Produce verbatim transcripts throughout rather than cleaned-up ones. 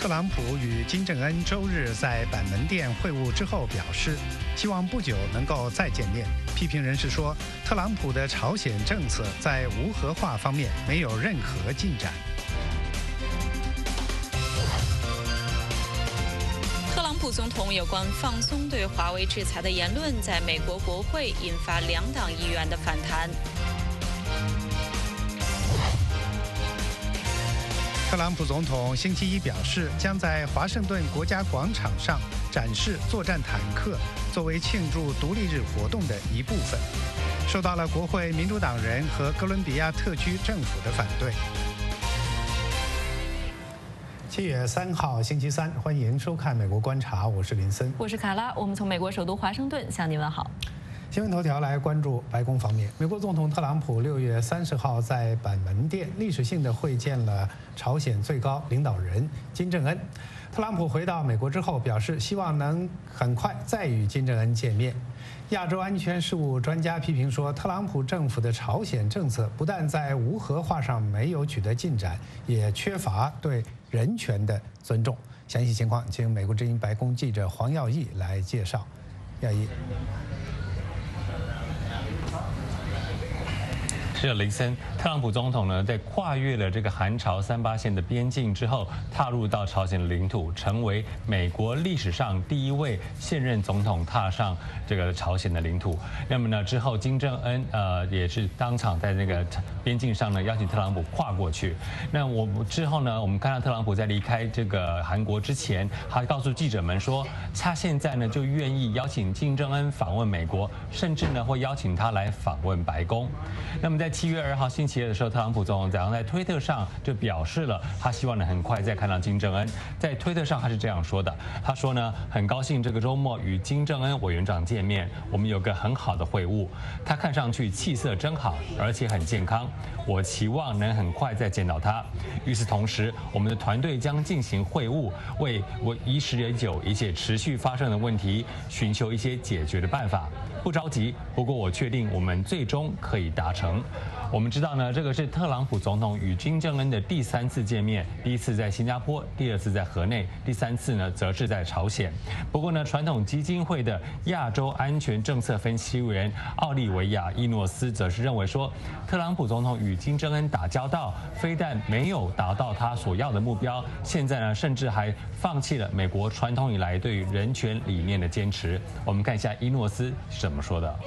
特朗普与金正恩周日在板门店会晤之后表示，希望不久能够再见面。批评人士说，特朗普的朝鲜政策在无核化方面没有任何进展。 特朗普总统有关放松对华为制裁的言论，在美国国会引发两党议员的反弹。 特朗普总统星期一表示，将在华盛顿国家广场上展示作战坦克，作为庆祝独立日活动的一部分，受到了国会民主党人和哥伦比亚特区政府的反对。七月三号星期三，欢迎收看《美国观察》，我是林森， 我是卡拉，我们从美国首都华盛顿向您问好。 新闻头条来关注白宫方面，美国总统特朗普六月三十号在板门店历史性的会见了朝鲜最高领导人金正恩。特朗普回到美国之后表示，希望能很快再与金正恩见面。亚洲安全事务专家批评说，特朗普政府的朝鲜政策不但在无核化上没有取得进展，也缺乏对人权的尊重。详细情况，请美国之音白宫记者黄耀义来介绍。耀义。 是林森，特朗普总统呢，在跨越了这个韩朝三八线的边境之后，踏入到朝鲜的领土，成为美国历史上第一位现任总统踏上这个朝鲜的领土。那么呢，之后金正恩呃也是当场在那个边境上呢邀请特朗普跨过去。那我们之后呢，我们看到特朗普在离开这个韩国之前，他告诉记者们说，他现在呢就愿意邀请金正恩访问美国，甚至呢会邀请他来访问白宫。那么在七月二号星期二的时候，特朗普总统早上在推特上就表示了，他希望呢很快再看到金正恩。在推特上他是这样说的，他说呢，很高兴这个周末与金正恩委员长见面，我们有个很好的会晤，他看上去气色真好，而且很健康，我期望能很快再见到他。与此同时，我们的团队将进行会晤，为我遗时已久一切持续发生的问题寻求一些解决的办法。不着急，不过我确定我们最终可以达成。我们知道呢，这个是特朗普总统与金正恩的第三次见面，第一次在新加坡，第二次在河内，第三次呢则是在朝鲜。不过呢，传统基金会的亚洲安全政策分析员奥利维亚·伊诺斯则是认为说，特朗普总统与金正恩打交道，非但没有达到他所要的目标，现在呢甚至还放弃了美国传统以来对于人权理念的坚持。我们看一下伊诺斯是怎么说的。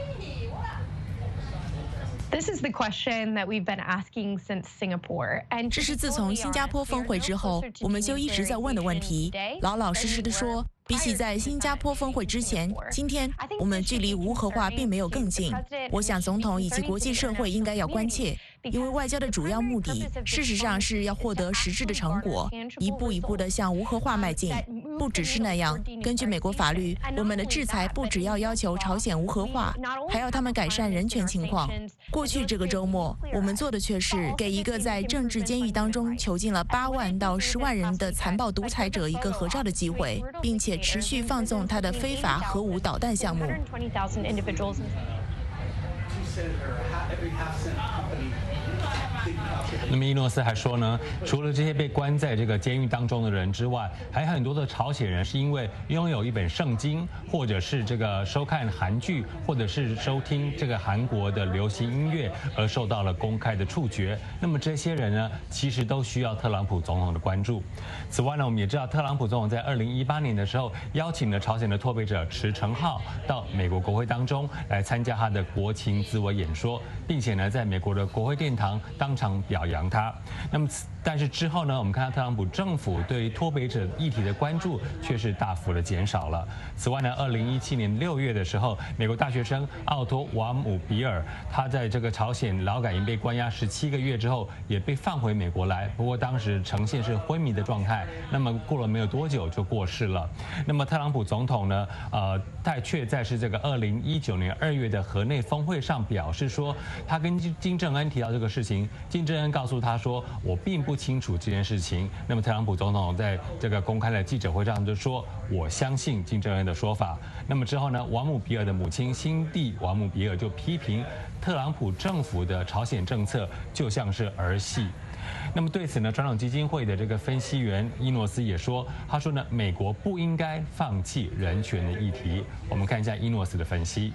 This is the question that we've been asking since Singapore. And 这是自从新加坡峰会之后，我们就一直在问的问题。老老实实的说，比起在新加坡峰会之前，今天我们距离无核化并没有更近。我想总统以及国际社会应该要关切，因为外交的主要目的，事实上是要获得实质的成果，一步一步地向无核化迈进。不只是那样，根据美国法律，我们的制裁不只要要求朝鲜无核化，还要他们改善人权情况。过去这个周末，我们做的却是给一个在政治监狱当中囚禁了八万到十万人的残暴独裁者一个合照的机会，并且持续放纵他的非法核武导弹项目。 那么伊诺斯还说呢，除了这些被关在这个监狱当中的人之外，还有很多的朝鲜人是因为拥有一本圣经，或者是这个收看韩剧，或者是收听这个韩国的流行音乐而受到了公开的处决。那么这些人呢，其实都需要特朗普总统的关注。此外呢，我们也知道特朗普总统在二零一八年的时候邀请了朝鲜的脱北者池成浩到美国国会当中来参加他的国情咨文演说，并且呢，在美国的国会殿堂当场表扬他。那么，但是之后呢，我们看到特朗普政府对于脱北者议题的关注却是大幅的减少了。此外呢，二零一七年六月的时候，美国大学生奥托瓦姆比尔，他在这个朝鲜劳改营被关押十七个月之后，也被放回美国来，不过当时呈现是昏迷的状态。那么过了没有多久就过世了。那么特朗普总统呢，呃，他却在是这个二零一九年二月的河内峰会上表示说，他跟金正恩提到这个事情，金正恩告诉他说，我并不清楚这件事情。那么特朗普总统在这个公开的记者会上就说，我相信金正恩的说法。那么之后呢，瓦姆比尔的母亲辛蒂·瓦姆比尔就批评特朗普政府的朝鲜政策就像是儿戏。 那么对此呢，传统基金会的这个分析员伊诺斯也说，他说呢，美国不应该放弃人权的议题。我们看一下伊诺斯的分析。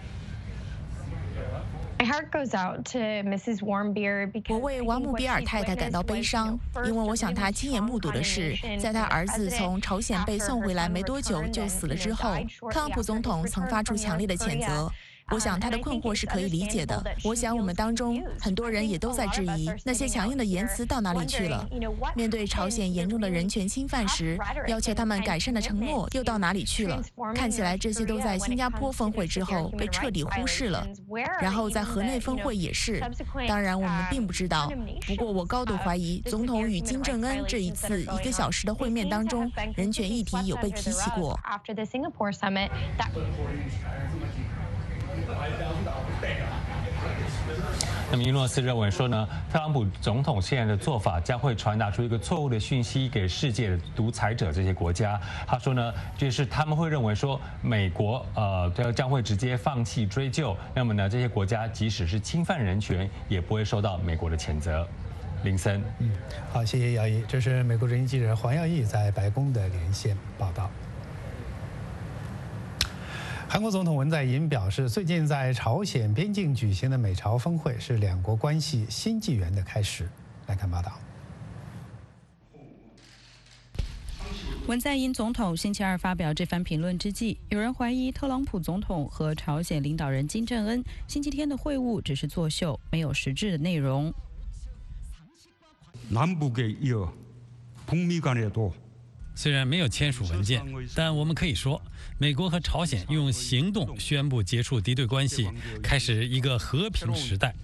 我为王姆比尔太太感到悲伤，因为我想她亲眼目睹的是，在她儿子从朝鲜被送回来没多久就死了之后，特朗普总统曾发出强烈的谴责。我想他的困惑是可以理解的。我想我们当中很多人也都在质疑那些强硬的言辞到哪里去了。面对朝鲜严重的人权侵犯时，要求他们改善的承诺又到哪里去了？看起来这些都在新加坡峰会之后被彻底忽视了。然后在河内峰会也是。当然我们并不知道，不过我高度怀疑总统与金正恩这一次一个小时的会面当中，人权议题有被提起过。 那么伊诺斯认为说呢，特朗普总统现在的做法将会传达出一个错误的讯息给世界的独裁者这些国家。他说呢，就是他们会认为说美国呃将会直接放弃追究，那么呢这些国家即使是侵犯人权，也不会受到美国的谴责。林森， 嗯，好，谢谢姚毅。这是美国之音记者黄耀义在白宫的连线报道。韩国总统文在寅表示，最近在朝鲜边境举行的美朝峰会是两国关系新纪元的开始。来看报道。 文在寅总统星期二发表这番评论之际，有人怀疑特朗普总统和朝鲜领导人金正恩星期天的会晤只是作秀，没有实质的内容。 남북에이어북미간에도虽然没有签署文件，但我们可以说，美国和朝鲜用行动宣布结束敌对关系，开始一个和平时代。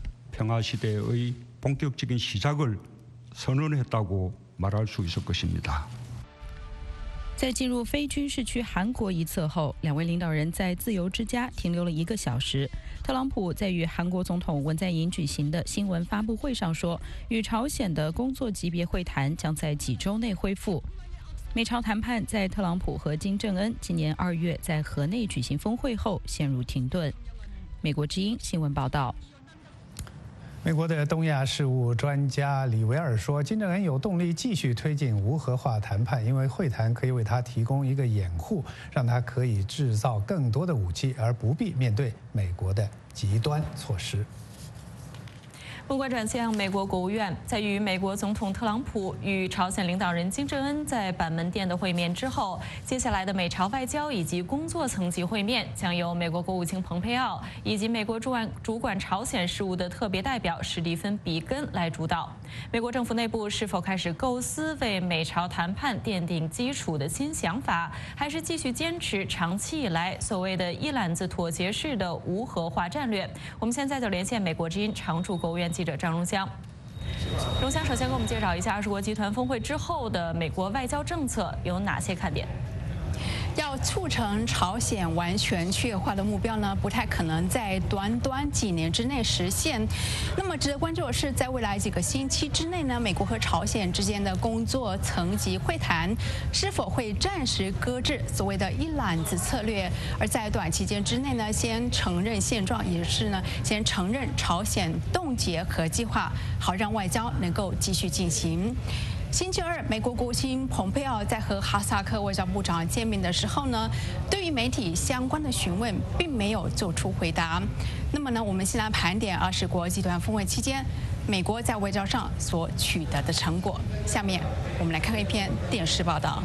평화시대의본격적인시작을선언했다고말할수있을것입니다。在进入非军事区韩国一侧后，两位领导人在自由之家停留了一个小时。特朗普在与韩国总统文在寅举行的新闻发布会上说，与朝鲜的工作级别会谈将在几周内恢复。美朝谈判在特朗普和金正恩今年二月在河内举行峰会后陷入停顿。美国之音新闻报道。 美国的东亚事务专家李维尔说，金正恩有动力继续推进无核化谈判，因为会谈可以为他提供一个掩护，让他可以制造更多的武器，而不必面对美国的极端措施。 目光转向美国国务院，在与美国总统特朗普与朝鲜领导人金正恩在板门店的会面之后，接下来的美朝外交以及工作层级会面将由美国国务卿蓬佩奥以及美国主管主管朝鲜事务的特别代表史蒂芬·比根来主导。美国政府内部是否开始构思为美朝谈判奠定基础的新想法，还是继续坚持长期以来所谓的一揽子妥协式的无核化战略？我们现在就连线美国之音常驻国务院记者张荣香。荣香首先给我们介绍一下二十国集团峰会之后的美国外交政策有哪些看点？ 要促成朝鲜完全去核化的目标呢，不太可能在短短几年之内实现。那么值得关注的是，在未来几个星期之内呢，美国和朝鲜之间的工作层级会谈是否会暂时搁置所谓的一揽子策略，而在短期间之内呢，先承认现状，也是呢，先承认朝鲜冻结核计划，好让外交能够继续进行。星期二，美国国务卿蓬佩奥在和哈萨克外交部长见面的时候呢，对于媒体相关的询问并没有做出回答。那么呢，我们先来盘点二十国集团峰会期间美国在外交上所取得的成果。下面我们来看看一篇电视报道。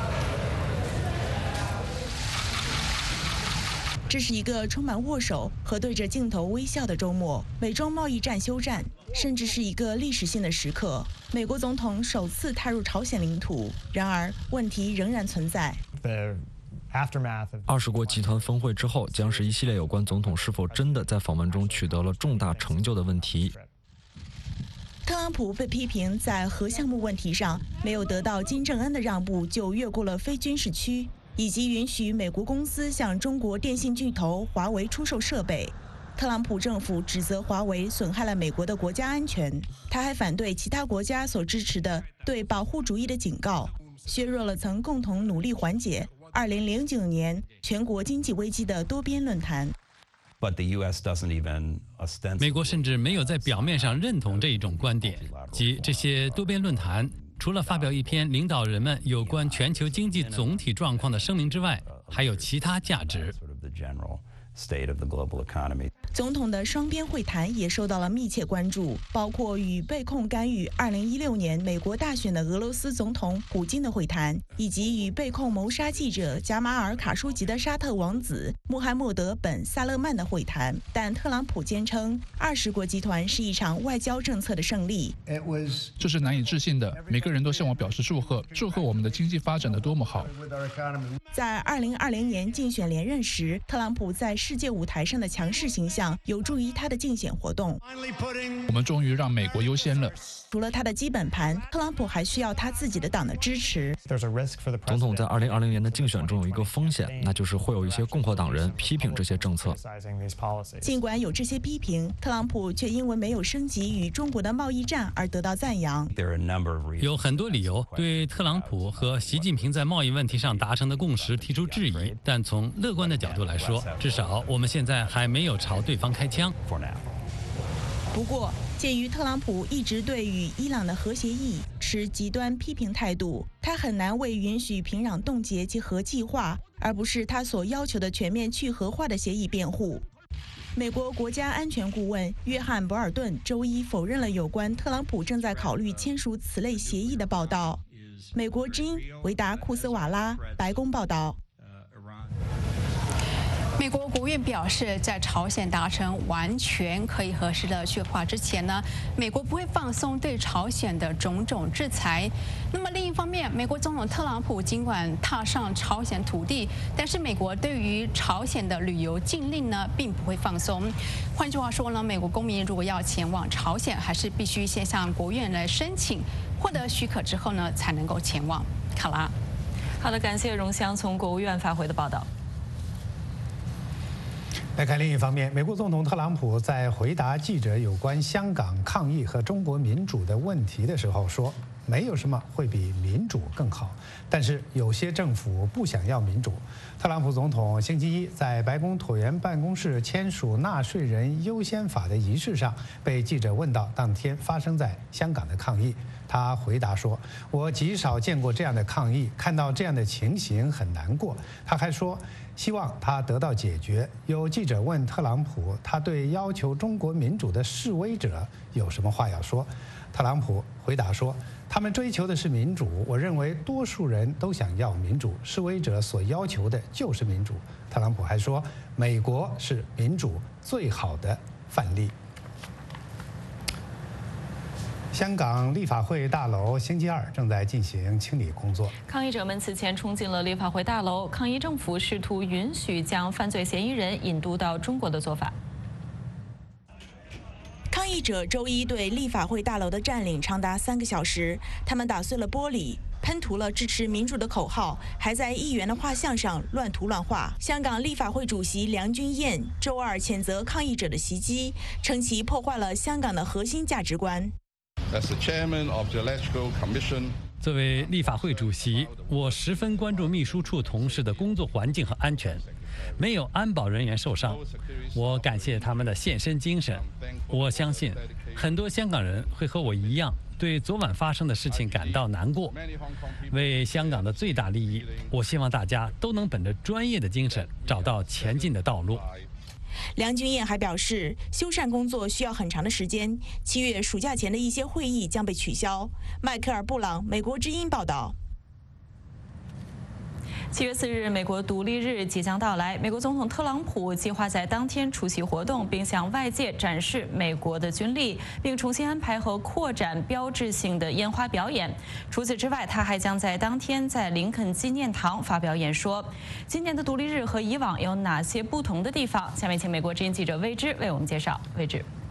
这是一个充满握手和对着镜头微笑的周末，美中贸易战休战，甚至是一个历史性的时刻。美国总统首次踏入朝鲜领土，然而问题仍然存在。 二十国集团峰会之后，将是一系列有关总统是否真的在访问中取得了重大成就的问题。 特朗普被批评在核项目问题上没有得到金正恩的让步，就越过了非军事区，以及允许美国公司向中国电信巨头华为出售设备。特朗普政府指责华为损害了美国的国家安全，他还反对其他国家所支持的对保护主义的警告，削弱了曾共同努力缓解二零零九年全国经济危机的多边论坛。 美国甚至没有在表面上认同这一种观点，即这些多边论坛除了发表一篇领导人们有关全球经济总体状况的声明之外，还有其他价值。 总统的双边会谈也受到了密切关注，包括与被控干预二零一六年美国大选的俄罗斯总统普京的会谈，以及与被控谋杀记者贾马尔·卡舒吉的沙特王子穆罕默德·本·萨勒曼的会谈。但特朗普坚称，二十国集团是一场外交政策的胜利。 这是难以置信的，每个人都向我表示祝贺，祝贺我们的经济发展得多么好。 在二零二零年竞选连任时，特朗普在世界舞台上的强势形象有助于他的竞选活动。 我们终于让美国优先了。 除了他的基本盘，特朗普还需要他自己的党的支持。 总统在二零二零年的竞选中有一个风险，那就是会有一些共和党人批评这些政策。 尽管有这些批评，特朗普却因为没有升级与中国的贸易战而得到赞扬。 有很多理由对特朗普和习近平在贸易问题上达成的共识提出质疑，但从乐观的角度来说，至少我们现在还没有朝对方开枪。 不过，鉴于特朗普一直对与伊朗的核协议持极端批评态度，他很难为允许平壤冻结其核计划，而不是他所要求的全面去核化的协议辩护。美国国家安全顾问约翰·博尔顿周一否认了有关特朗普正在考虑签署此类协议的报道。美国之音维达库斯瓦拉，白宫报道。 美国国务院表示，在朝鲜达成完全可以核实的去化之前呢，美国不会放松对朝鲜的种种制裁。那么另一方面，美国总统特朗普尽管踏上朝鲜土地，但是美国对于朝鲜的旅游禁令呢，并不会放松。换句话说呢，美国公民如果要前往朝鲜，还是必须先向国务院来申请，获得许可之后呢，才能够前往。卡拉， 好的，感谢荣香从国务院发回的报道。 来看另一方面，美国总统特朗普在回答记者有关香港抗议和中国民主的问题的时候说，没有什么会比民主更好，但是有些政府不想要民主。特朗普总统星期一在白宫椭圆办公室签署纳税人优先法的仪式上，被记者问到当天发生在香港的抗议，他回答说：“我极少见过这样的抗议，看到这样的情形很难过。”他还说，希望他得到解决。有记者问特朗普，他对要求中国民主的示威者有什么话要说？特朗普回答说，他们追求的是民主，我认为多数人都想要民主，示威者所要求的就是民主。特朗普还说，美国是民主最好的范例。香港立法会大楼星期二正在进行清理工作。 抗议者们此前冲进了立法会大楼，抗议政府试图允许将犯罪嫌疑人引渡到中国的做法。 抗议者周一对立法会大楼的占领长达三个小时，他们打碎了玻璃，喷涂了支持民主的口号，还在议员的画像上乱涂乱画。香港立法会主席梁君彥周二谴责抗议者的袭击，称其破坏了香港的核心价值观。 作为立法会主席，我十分关注秘书处同事的工作环境和安全，没有安保人员受伤。我感谢他们的献身精神。我相信很多香港人会和我一样，对昨晚发生的事情感到难过。为香港的最大利益，我希望大家都能本着专业的精神，找到前进的道路。 梁君彥还表示，修缮工作需要很长的时间，七月暑假前的一些会议将被取消。迈克尔·布朗，美国之音报道。 七月四日，美国独立日即将到来。美国总统特朗普计划在当天出席活动，并向外界展示美国的军力，并重新安排和扩展标志性的烟花表演。除此之外，他还将在当天在林肯纪念堂发表演说。今年的独立日和以往有哪些不同的地方？下面请美国之音记者魏之为我们介绍。魏之。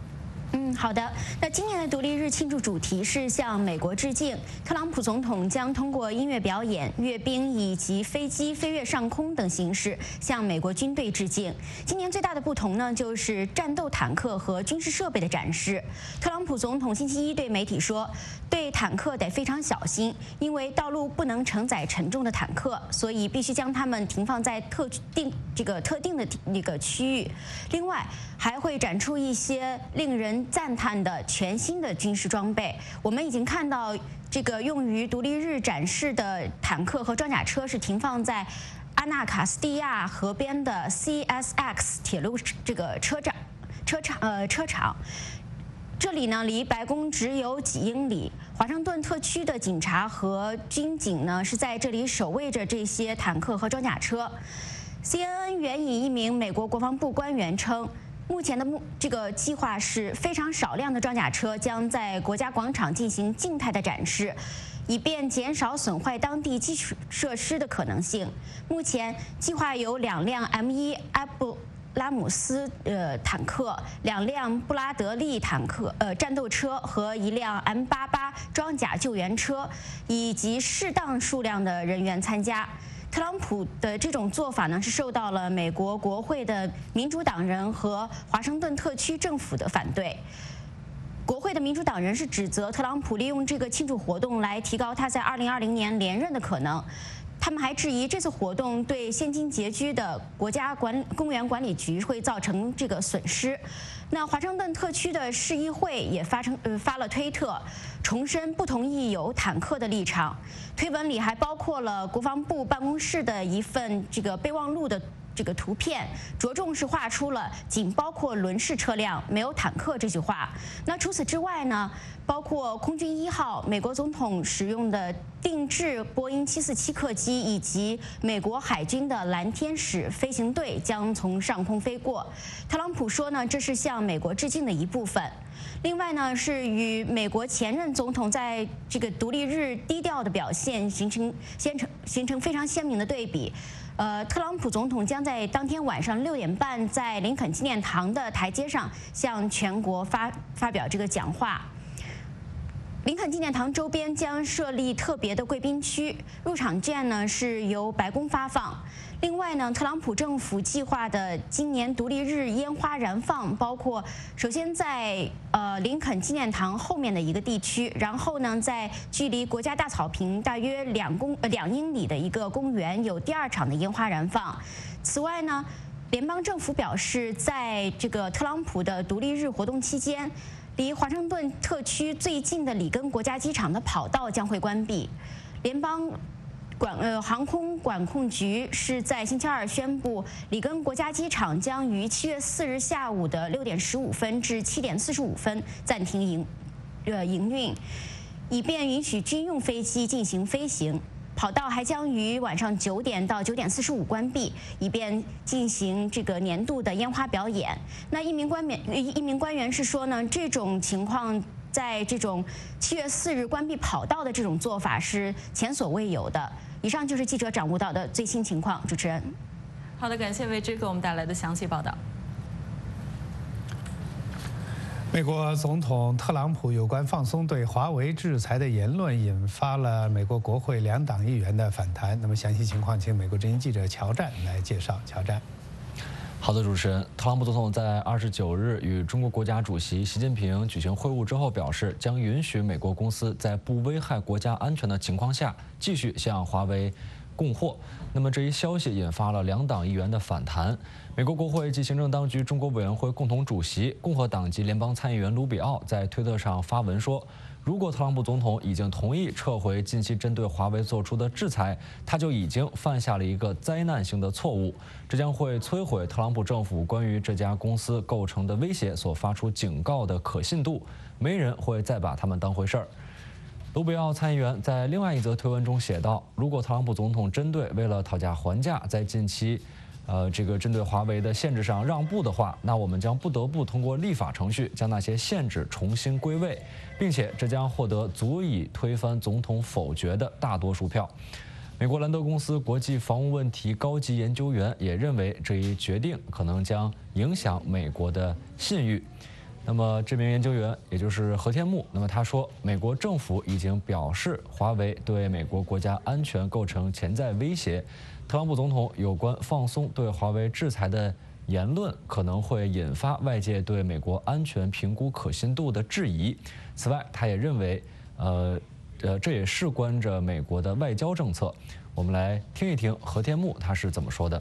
嗯，好的。那今年的独立日庆祝主题是向美国致敬。特朗普总统将通过音乐表演、阅兵以及飞机飞越上空等形式向美国军队致敬。今年最大的不同呢，就是战斗坦克和军事设备的展示。特朗普总统星期一对媒体说，对坦克得非常小心，因为道路不能承载沉重的坦克，所以必须将它们停放在特定这个特定的那个区域。另外，还会展出一些令人赞叹的全新的军事装备。我们已经看到，这个用于独立日展示的坦克和装甲车是停放在阿纳卡斯蒂亚河边的 C S X 铁路这个车站、车场呃车场。这里呢，离白宫只有几英里。华盛顿特区的警察和军警呢，是在这里守卫着这些坦克和装甲车。C N N 援引一名美国国防部官员称，目前的目这个计划是非常少量的装甲车将在国家广场进行静态的展示，以便减少损坏当地基础设施的可能性。目前计划有两辆 M 一 阿布拉姆斯呃坦克、两辆布拉德利坦克呃战斗车和一辆 M 八八装甲救援车，以及适当数量的人员参加。特朗普的这种做法呢，是受到了美国国会的民主党人和华盛顿特区政府的反对。国会的民主党人是指责特朗普利用这个庆祝活动来提高他在二零二零年连任的可能。他们还质疑这次活动对现今拮据的国家管公园管理局会造成这个损失。那华盛顿特区的市议会也发成呃发了推特，重申不同意有坦克的立场。推文里还包括了国防部办公室的一份这个备忘录的这个图片，着重是画出了仅包括轮式车辆，没有坦克这句话。那除此之外呢，包括空军一号美国总统使用的定制波音七四七客机，以及美国海军的蓝天使飞行队将从上空飞过。特朗普说呢，这是向美国致敬的一部分。另外呢，是与美国前任总统在这个独立日低调的表现形成形成形成非常鲜明的对比。呃，特朗普总统将在当天晚上六点半在林肯纪念堂的台阶上向全国发发表这个讲话。林肯纪念堂周边将设立特别的贵宾区，入场券呢是由白宫发放。另外呢，特朗普政府计划的今年独立日烟花燃放，包括首先在呃林肯纪念堂后面的一个地区，然后呢在距离国家大草坪大约两公呃两英里的一个公园有第二场的烟花燃放。此外呢，联邦政府表示，在这个特朗普的独立日活动期间，离华盛顿特区最近的里根国家机场的跑道将会关闭。联邦管呃航空管控局是在星期二宣布，里根国家机场将于七月四日下午的六点十五分至七点四十五分暂停营呃营运，以便允许军用飞机进行飞行。跑道还将于晚上九点到九点四十五关闭，以便进行这个年度的烟花表演。那一名官员一名官员是说呢，这种情况在这种七月四日关闭跑道的这种做法是前所未有的。以上就是记者掌握到的最新情况。主持人， 好的，感谢魏之给我们带来的详细报道。 美国总统特朗普有关放松对华为制裁的言论，引发了美国国会两党议员的反弹。那么详细情况，请美国之音记者乔战来介绍。乔战。 好的，主持人，特朗普总统在二十九日与中国国家主席习近平举行会晤之后表示，将允许美国公司在不危害国家安全的情况下继续向华为供货。那么这一消息引发了两党议员的反弹。美国国会及行政当局中国委员会共同主席共和党籍联邦参议员卢比奥在推特上发文说，如果特朗普总统已经同意撤回近期针对华为做出的制裁，他就已经犯下了一个灾难性的错误，这将会摧毁特朗普政府关于这家公司构成的威胁所发出警告的可信度，没人会再把他们当回事儿。卢比奥参议员在另外一则推文中写道，如果特朗普总统针对为了讨价还价在近期呃，这个针对华为的限制上让步的话，那我们将不得不通过立法程序将那些限制重新归位，并且这将获得足以推翻总统否决的大多数票。美国兰德公司国际防务问题高级研究员也认为，这一决定可能将影响美国的信誉。 那么这名研究员也就是何天木，那么他说，美国政府已经表示华为对美国国家安全构成潜在威胁。特朗普总统有关放松对华为制裁的言论可能会引发外界对美国安全评估可信度的质疑。此外，他也认为，呃，呃，这也事关着美国的外交政策。我们来听一听何天木他是怎么说的。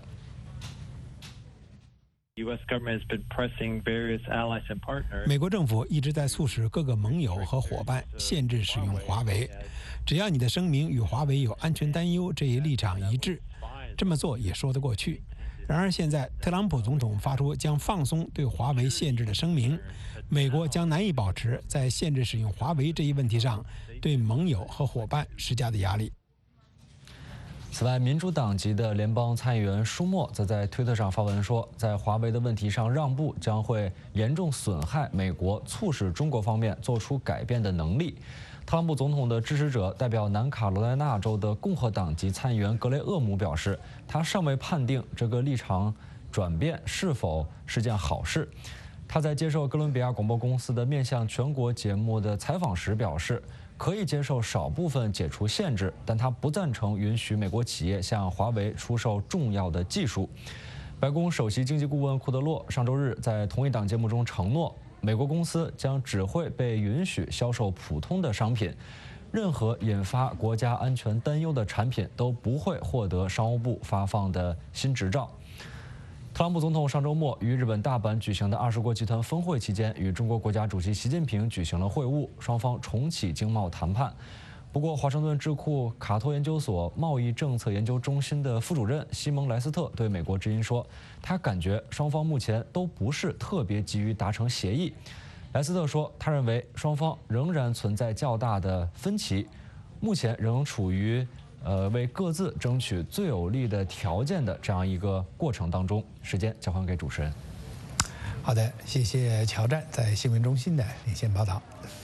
美国政府一直在促使各个盟友和伙伴限制使用华为，只要你的声明与华为有安全担忧这一立场一致，这么做也说得过去。然而现在，特朗普总统发出将放松对华为限制的声明，美国将难以保持在限制使用华为这一问题上对盟友和伙伴施加的压力。 此外，民主党籍的联邦参议员舒默则在推特上发文说，在华为的问题上让步将会严重损害美国促使中国方面做出改变的能力。特朗普总统的支持者代表南卡罗来纳州的共和党籍参议员格雷厄姆表示，他尚未判定这个立场转变是否是件好事。他在接受哥伦比亚广播公司的面向全国节目的采访时表示，可以接受少部分解除限制，但他不赞成允许美国企业向华为出售重要的技术。白宫首席经济顾问库德洛上周日在同一档节目中承诺，美国公司将只会被允许销售普通的商品，任何引发国家安全担忧的产品都不会获得商务部发放的新执照。特朗普总统上周末于日本大阪举行的二十国集团峰会期间，与中国国家主席习近平举行了会晤，双方重启经贸谈判。不过，华盛顿智库卡托研究所贸易政策研究中心的副主任西蒙莱斯特对美国之音说，他感觉双方目前都不是特别急于达成协议。莱斯特说，他认为双方仍然存在较大的分歧，目前仍处于呃，为各自争取最有利的条件的这样一个过程当中。时间交还给主持人。 好的，谢谢乔战在新闻中心的连线报道。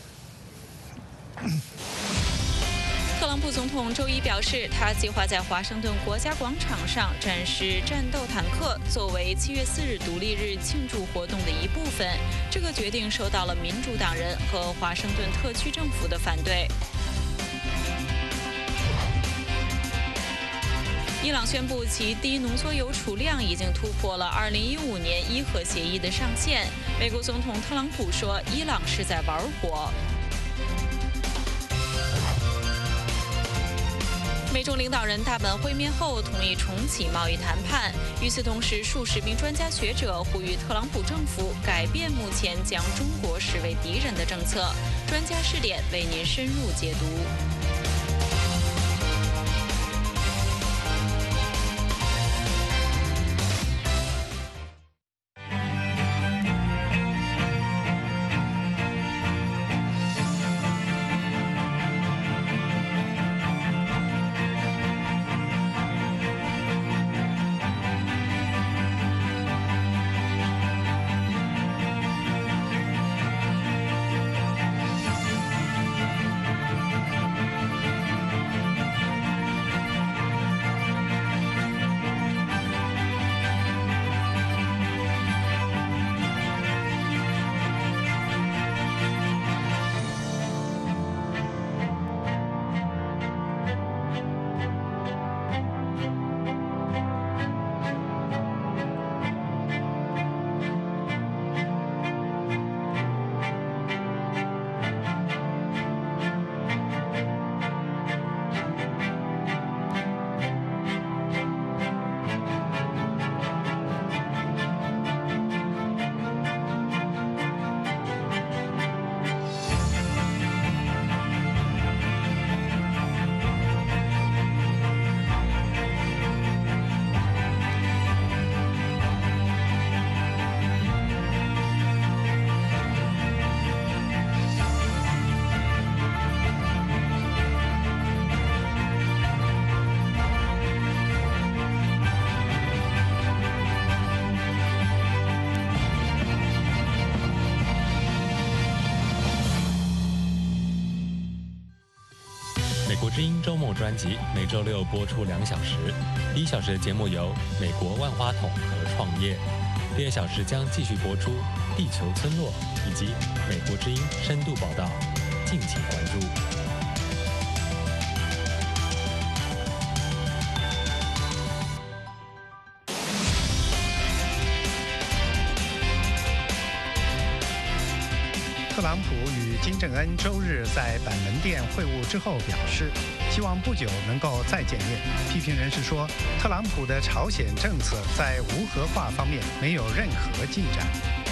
特朗普总统周一表示，他计划在华盛顿国家广场上展示战斗坦克，作为七月四日独立日庆祝活动的一部分。这个决定受到了民主党人和华盛顿特区政府的反对。伊朗宣布其低浓缩铀储量已经突破了二零一五年伊核协议的上限。美国总统特朗普说，伊朗是在玩火。美中领导人大阪会面后同意重启贸易谈判。与此同时，数十名专家学者呼吁特朗普政府改变目前将中国视为敌人的政策。专家视点为您深入解读。 美国之音周末专辑每周六播出两小时，一小时的节目由美国万花筒和创业。 第二小时将继续播出《地球村落》以及《美国之音》深度报道，敬请关注。 特朗普与金正恩周日在板门店会晤之后表示，希望不久能够再见面。批评人士说，特朗普的朝鲜政策在无核化方面没有任何进展。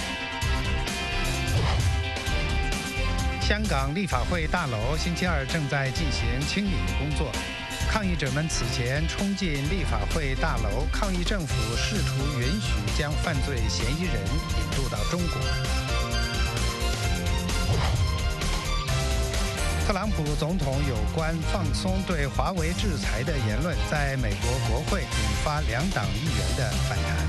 香港立法会大楼星期二正在进行清理工作，抗议者们此前冲进立法会大楼，抗议政府试图允许将犯罪嫌疑人引渡到中国。特朗普总统有关放松对华为制裁的言论，在美国国会引发两党议员的反弹。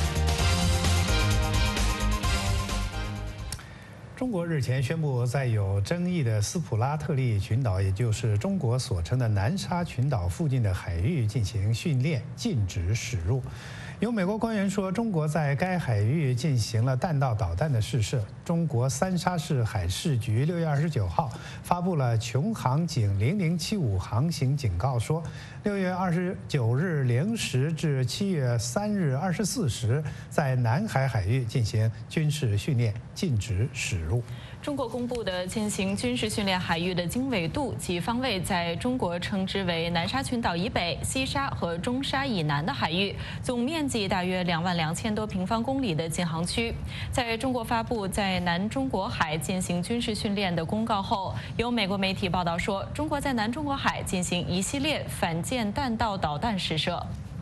中国日前宣布，在有争议的斯普拉特利群岛，也就是中国所称的南沙群岛附近的海域进行训练，禁止驶入。有美国官员说，中国在该海域进行了弹道导弹的试射。中国三沙市海事局六月二十九号发布了琼航警零零七五航行警告，说六月二十九日零时至七月三日二十四时，在南海海域进行军事训练，禁止驶入。 中国公布的进行军事训练海域的经纬度及方位，在中国称之为南沙群岛以北、西沙和中沙以南的海域，总面积大约两万两千多平方公里的禁航区。在中国发布在南中国海进行军事训练的公告后，有美国媒体报道说，中国在南中国海进行一系列反舰弹道导弹试射。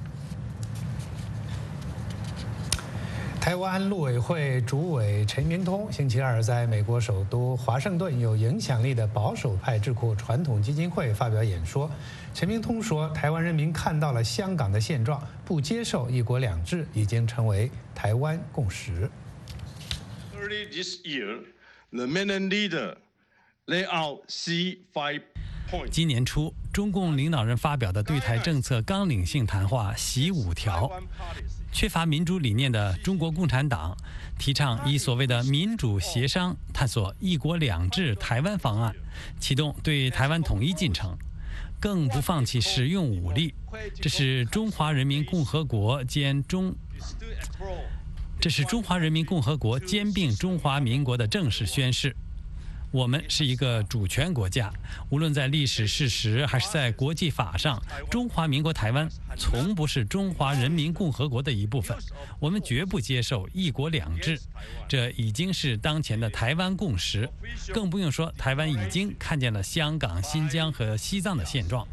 台湾陆委会主委陈明通星期二在美国首都华盛顿有影响力的保守派智库传统基金会发表演说。陈明通说，台湾人民看到了香港的现状，不接受一国两制已经成为台湾共识。 Early this year, the main leader laid out C five points. 今年初，中共领导人发表的对台政策纲领性谈话“习五条”。缺乏民主理念的中国共产党提倡以所谓的民主协商探索一国两制台湾方案，启动对台湾统一进程，更不放弃使用武力。这是中华人民共和国兼中，这是中华人民共和国兼并中华民国的正式宣示。我们是一个主权国家，无论在历史事实还是在国际法上，中华民国台湾从不是中华人民共和国的一部分。我们绝不接受一国两制，这已经是当前的台湾共识，更不用说台湾已经看见了香港、新疆和西藏的现状。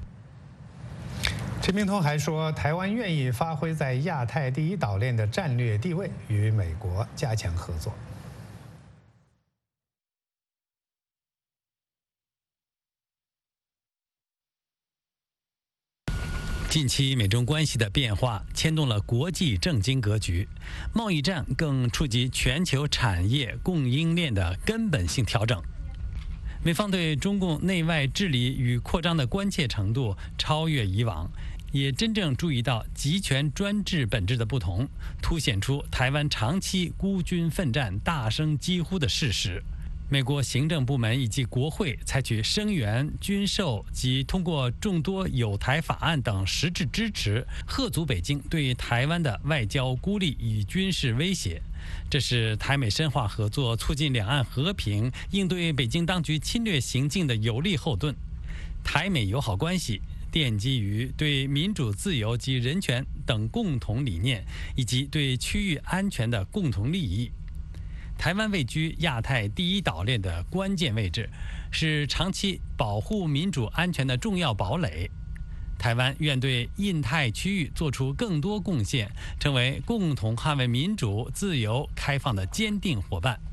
陈明通还说，台湾愿意发挥在亚太第一岛链的战略地位，与美国加强合作。 近期美中关系的变化牵动了国际政经格局，贸易战更触及全球产业供应链的根本性调整。美方对中共内外治理与扩张的关切程度超越以往，也真正注意到集权专制本质的不同，凸显出台湾长期孤军奋战、大声疾呼的事实。美国行政部门以及国会采取声援、军售及通过众多友台法案等实质支持，吓阻北京对台湾的外交孤立与军事威胁。这是台美深化合作、促进两岸和平、应对北京当局侵略行径的有力后盾。台美友好关系奠基于对民主、自由及人权等共同理念，以及对区域安全的共同利益。台湾位居亚太第一岛链的关键位置，是长期保护民主安全的重要堡垒。台湾愿对印太区域做出更多贡献，成为共同捍卫民主、自由、开放的坚定伙伴。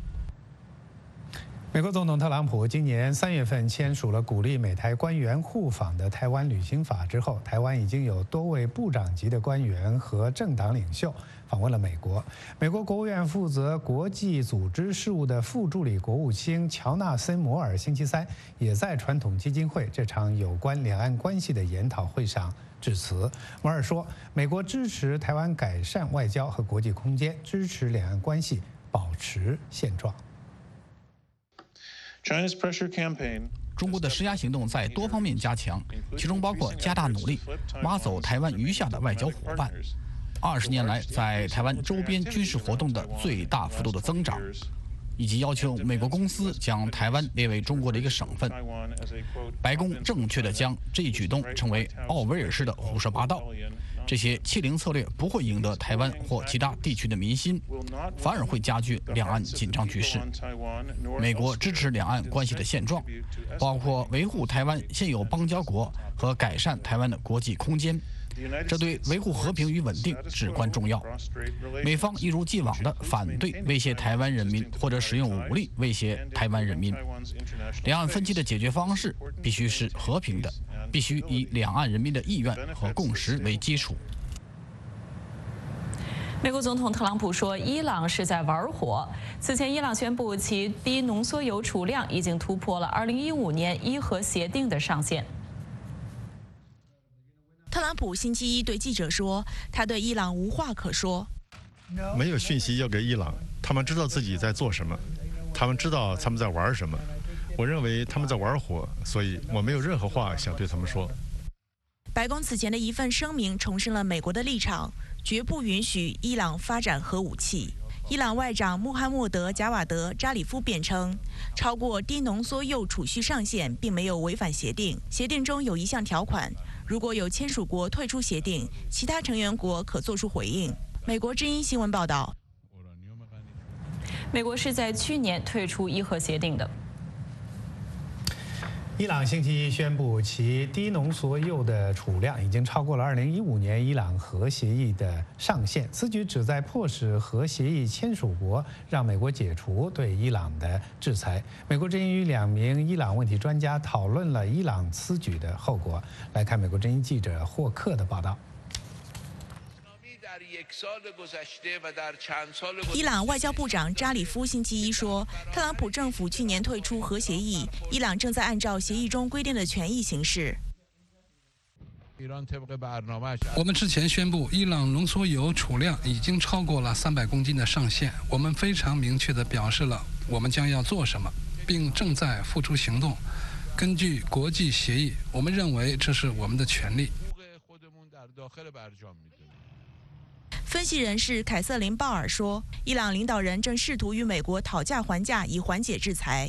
美国总统特朗普今年三月份签署了鼓励美台官员互访的台湾旅行法之后，台湾已经有多位部长级的官员和政党领袖访问了美国。美国国务院负责国际组织事务的副助理国务卿乔纳森·摩尔星期三也在传统基金会这场有关两岸关系的研讨会上致辞。摩尔说，美国支持台湾改善外交和国际空间，支持两岸关系保持现状。 China's pressure campaign 中国的施压行动在多方面加强，其中包括加大努力挖走台湾余下的外交伙伴，二十年来在台湾周边军事活动的最大幅度的增长，以及要求美国公司将台湾列为中国的一个省份。白宫正确地将这一举动称为奥威尔式的胡说八道。这些欺凌策略不会赢得台湾或其他地区的民心，反而会加剧两岸紧张局势。美国支持两岸关系的现状，包括维护台湾现有邦交国和改善台湾的国际空间，这对维护和平与稳定至关重要。美方一如既往地反对威胁台湾人民或者使用武力威胁台湾人民。两岸分歧的解决方式必须是和平的，必须以两岸人民的意愿和共识为基础。 美国总统特朗普说，伊朗是在玩火。此前，伊朗宣布其低浓缩铀储量已经突破了二零一五年伊核协定的上限。 特朗普星期一对记者说，他对伊朗无话可说。 没有讯息要给伊朗，他们知道自己在做什么，他们知道他们在玩什么。我认为他们在玩火，所以我没有任何话想对他们说。 白宫此前的一份声明重申了美国的立场，绝不允许伊朗发展核武器。伊朗外长穆罕默德·贾瓦德·扎里夫辩称，超过低浓缩铀储蓄上限并没有违反协定。协定中有一项条款，如果有签署国退出协定，其他成员国可作出回应。美国之音新闻报道， 美国是在去年退出伊核协定的。 伊朗星期一宣布，其低浓缩铀的储量已经超过了二零一五年伊朗核协议的上限。此举旨在迫使核协议签署国让美国解除对伊朗的制裁。美国之音与两名伊朗问题专家讨论了伊朗此举的后果。来看美国之音记者霍克的报道。 伊朗外交部长扎里夫星期一说，特朗普政府去年退出核协议，伊朗正在按照协议中规定的权益行事。 我们之前宣布，伊朗浓缩铀储量已经超过了三百公斤的上限。我们非常明确地表示了我们将要做什么，并正在付出行动。根据国际协议，我们认为这是我们的权利。 分析人士凯瑟琳·鲍尔说，伊朗领导人正试图与美国讨价还价，以缓解制裁。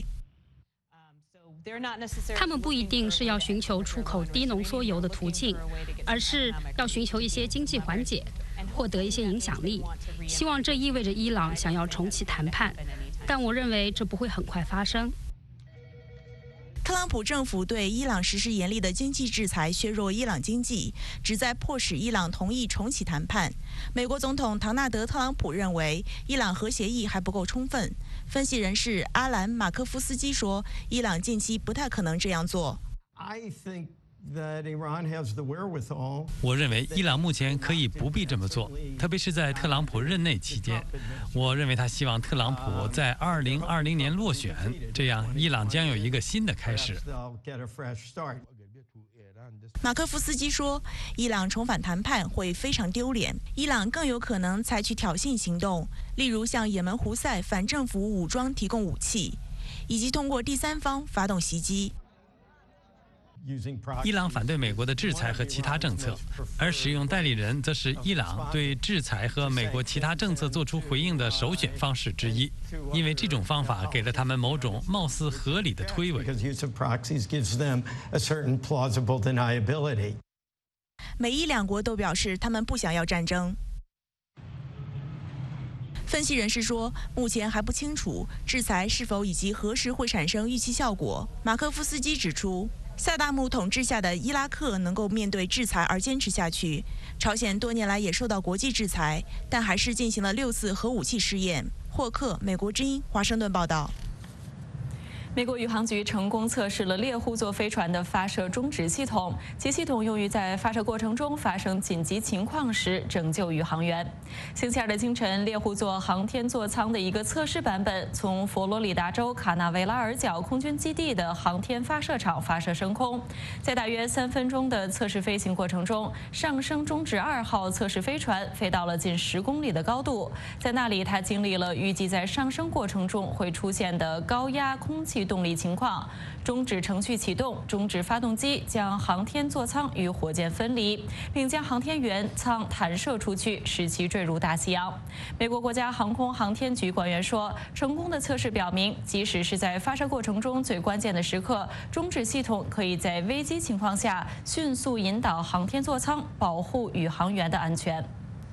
他们不一定是要寻求出口低浓缩铀的途径，而是要寻求一些经济缓解，获得一些影响力。希望这意味着伊朗想要重启谈判，但我认为这不会很快发生。 特朗普政府对伊朗实施严厉的经济制裁，削弱伊朗经济，旨在迫使伊朗同意重启谈判。美国总统唐纳德·特朗普认为，伊朗核协议还不够充分。分析人士阿兰·马科夫斯基说，伊朗近期不太可能这样做。 我认为伊朗目前可以不必这么做，特别是在特朗普任内期间。我认为他希望特朗普在二零二零年落选，这样伊朗将有一个新的开始。 马科夫斯基说，伊朗重返谈判会非常丢脸，伊朗更有可能采取挑衅行动，例如向也门胡塞反政府武装提供武器，以及通过第三方发动袭击。 伊朗反对美国的制裁和其他政策，而使用代理人则是伊朗对制裁和美国其他政策做出回应的首选方式之一，因为这种方法给了他们某种貌似合理的推诿。 美伊两国都表示他们不想要战争。分析人士说，目前还不清楚制裁是否以及何时会产生预期效果。马科夫斯基指出，萨达姆统治下的伊拉克能够面对制裁而坚持下去。朝鲜多年来也受到国际制裁，但还是进行了六次核武器试验。霍克，美国之音，华盛顿报道。 美国宇航局成功测试了猎户座飞船的发射终止系统，其系统用于在发射过程中发生紧急情况时拯救宇航员。星期二的清晨，猎户座航天座舱的一个测试版本从佛罗里达州卡纳维拉尔角空军基地的航天发射场发射升空，在大约三分钟的测试飞行过程中，上升中指二号测试飞船飞到了近十公里的高度，在那里它经历了预计在上升过程中会出现的高压空气动力情况，终止程序启动，终止发动机，将航天座舱与火箭分离，并将航天员舱弹射出去，使其坠入大西洋。美国国家航空航天局官员说，成功的测试表明，即使是在发射过程中最关键的时刻，终止系统可以在危机情况下迅速引导航天座舱，保护宇航员的安全。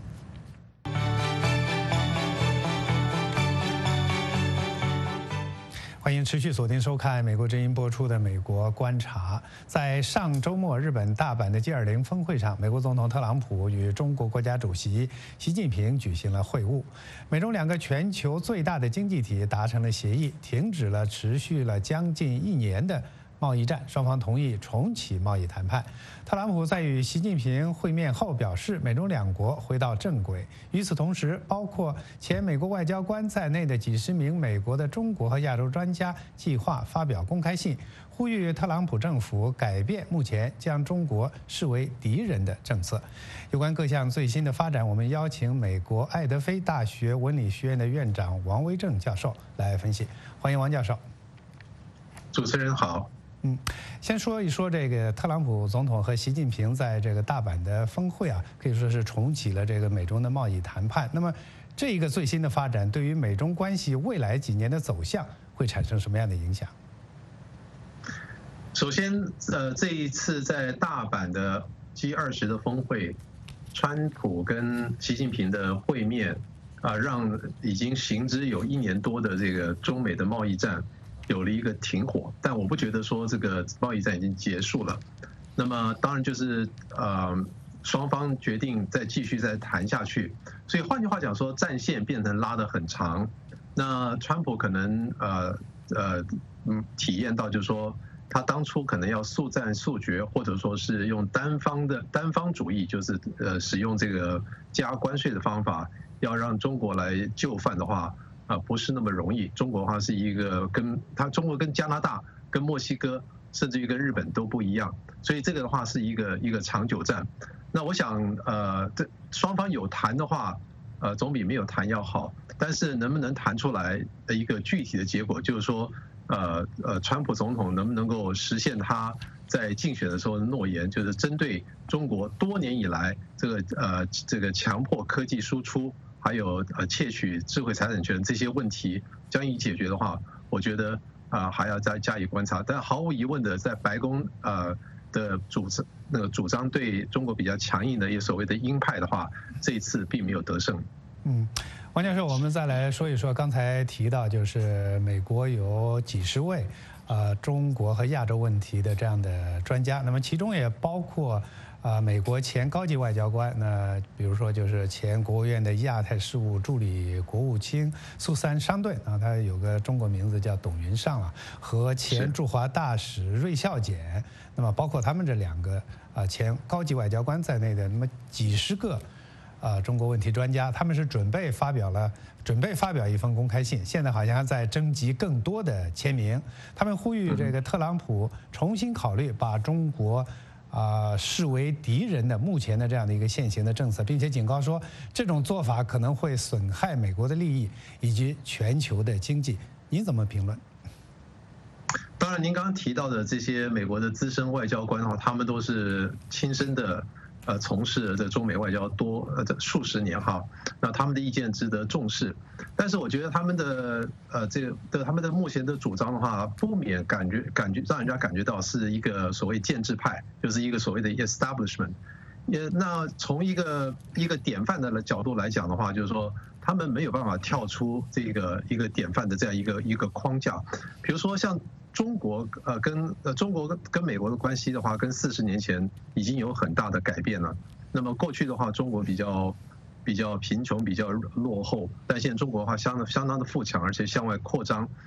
欢迎持续锁定收看美国之音播出的《美国观察》。在上周末，日本大阪的 G 二十 峰会上，美国总统特朗普与中国国家主席习近平举行了会晤。美中两个全球最大的经济体达成了协议，停止了持续了将近一年的贸易战，双方同意重启贸易谈判。特朗普在与习近平会面后表示，美中两国回到正轨。与此同时，包括前美国外交官在内的几十名美国的中国和亚洲专家计划发表公开信，呼吁特朗普政府改变目前将中国视为敌人的政策。有关各项最新的发展，我们邀请美国爱德菲大学文理学院的院长王威正教授来分析。欢迎王教授。 主持人好。 嗯，先说一说这个特朗普总统和习近平在这个大阪的峰会啊，可以说是重启了这个美中的贸易谈判。那么，这一个最新的发展对于美中关系未来几年的走向会产生什么样的影响？ 首先，呃，这一次在大阪的 G 二十 的峰会，川普跟习近平的会面，啊、呃，让已经行之有一年多的这个中美的贸易战有了一个停火，但我不觉得说这个贸易战已经结束了。那么当然就是呃双方决定再继续再谈下去，所以换句话讲说，战线变成拉得很长。那川普可能呃呃嗯体验到就是说，他当初可能要速战速决，或者说是用单方的单方主义，就是呃使用这个加关税的方法，要让中国来就范的话。啊，不是那么容易。中国的话是一个跟它，中国跟加拿大、跟墨西哥，甚至于跟日本都不一样，所以这个的话是一个一个长久战。那我想，呃，这双方有谈的话，呃，总比没有谈要好。但是能不能谈出来的一个具体的结果，就是说，呃呃，川普总统能不能够实现他在竞选的时候的诺言，就是针对中国多年以来这个呃这个强迫科技输出。还有呃窃取智慧财产权这些问题将以解决的话，我觉得啊、呃、还要再加以观察。但毫无疑问的，在白宫呃的主张那个主张对中国比较强硬的一个所谓的鹰派的话，这一次并没有得胜。 嗯，王教授，我们再来说一说刚才提到，就是美国有几十位呃中国和亚洲问题的这样的专家，那么其中也包括。啊，美国前高级外交官，那比如说就是前国务院的亚太事务助理国务卿苏珊·商顿啊，他有个中国名字叫董云尚啊，和前驻华大使芮孝俭，那么包括他们这两个啊前高级外交官在内的那么几十个啊中国问题专家，他们是准备发表了准备发表一封公开信，现在好像在征集更多的签名，他们呼吁这个特朗普重新考虑把中国。啊、呃，视为敌人的目前的这样的一个现行的政策，并且警告说，这种做法可能会损害美国的利益以及全球的经济。您怎么评论？ 当然，您刚刚提到的这些美国的资深外交官的话，他们都是亲身的呃从事这中美外交多呃数十年哈，那他们的意见值得重视。但是我觉得他们的呃这个的他们的目前的主张的话，不免感觉感觉让人家感觉到是一个所谓建制派，就是一个所谓的 establishment。也那从一个一个典范的角度来讲的话，就是说他们没有办法跳出这个一个典范的这样一个一个框架。比如说像中国呃跟呃中国跟美国的关系的话，跟四十年前已经有很大的改变了。那么过去的话，中国比较。比较贫穷，比较落后，但现在中国的话相当相当的富强，而且向外扩张。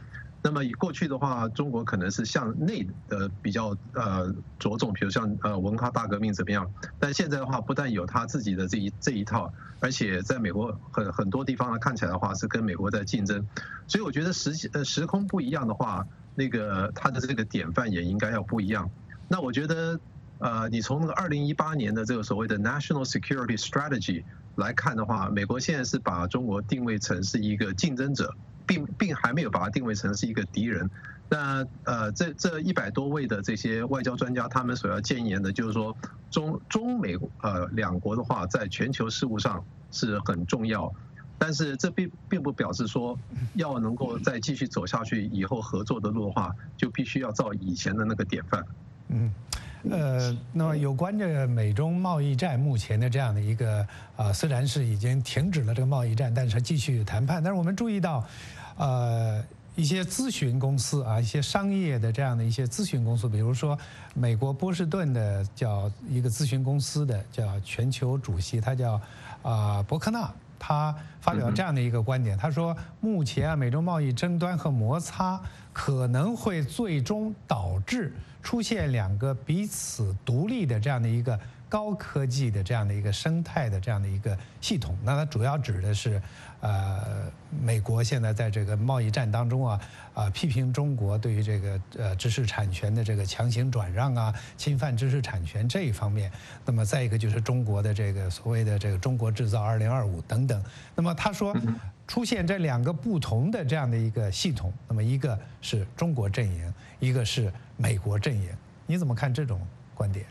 那么过去的话，中国可能是向内的比较呃着重，比如像呃文化大革命怎么样，但现在的话，不但有他自己的这一这一套，而且在美国很很多地方呢，看起来的话是跟美国在竞争，所以我觉得时呃时空不一样的话，那个他的这个典范也应该要不一样。那我觉得呃，你从那个二零一八年的这个所谓的 National Security Strategy 来看的话，美国现在是把中国定位成是一个竞争者。并并还没有把它定位成是一个敌人。那呃，这这一百多位的这些外交专家，他们所要建言的就是说，中中美呃两国的话，在全球事务上是很重要，但是这并并不表示说要能够再继续走下去，以后合作的路的话，就必须要照以前的那个典范。 嗯。呃，那么有关这个美中贸易战目前的这样的一个啊、呃，虽然是已经停止了这个贸易战，但是继续谈判。但是我们注意到，呃，一些咨询公司啊，一些商业的这样的一些咨询公司，比如说美国波士顿的叫一个咨询公司的叫全球主席，他叫啊、呃、伯克纳。他发表这样的一个观点，他说，目前啊，美中贸易争端和摩擦可能会最终导致出现两个彼此独立的这样的一个高科技的这样的一个生态的这样的一个系统。那它主要指的是，呃，美国现在在这个贸易战当中啊，啊、呃，批评中国对于这个呃知识产权的这个强行转让啊，侵犯知识产权这一方面。那么再一个就是中国的这个所谓的这个中国制造二零二五等等。那么他说，出现这两个不同的这样的一个系统，那么一个是中国阵营，一个是美国阵营，你怎么看这种观点？